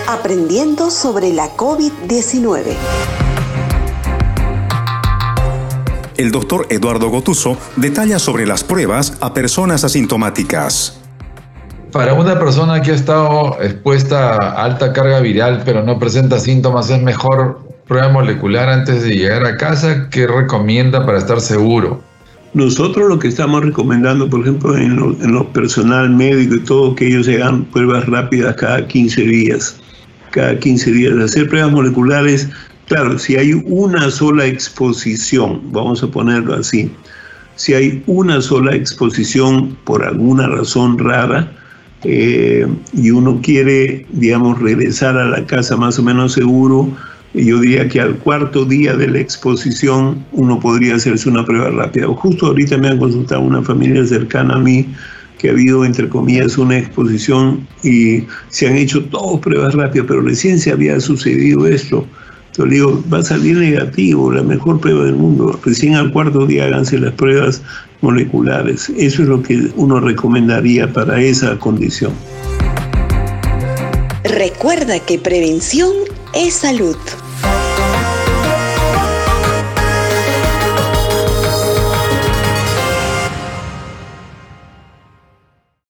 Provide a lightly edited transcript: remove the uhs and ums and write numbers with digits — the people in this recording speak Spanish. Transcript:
Aprendiendo sobre la COVID-19. El doctor Eduardo Gotuso detalla sobre las pruebas a personas asintomáticas. Para una persona que ha estado expuesta a alta carga viral pero no presenta síntomas, es mejor prueba molecular antes de llegar a casa. ¿Qué recomienda para estar seguro? Nosotros lo que estamos recomendando, por ejemplo, en lo personal médico y todo, que ellos hagan pruebas rápidas cada 15 días. Cada 15 días. Hacer pruebas moleculares, claro, si hay una sola exposición, vamos a ponerlo así, si hay una sola exposición por alguna razón rara, y uno quiere, digamos, regresar a la casa más o menos seguro, yo diría que al cuarto día de la exposición uno podría hacerse una prueba rápida. Justo ahorita me han consultado una familia cercana a mí que ha habido, entre comillas, una exposición y se han hecho todas pruebas rápidas, pero recién se había sucedido esto. Entonces digo, va a salir negativo, la mejor prueba del mundo. Recién al cuarto día háganse las pruebas moleculares. Eso es lo que uno recomendaría para esa condición. Recuerda que prevención es salud.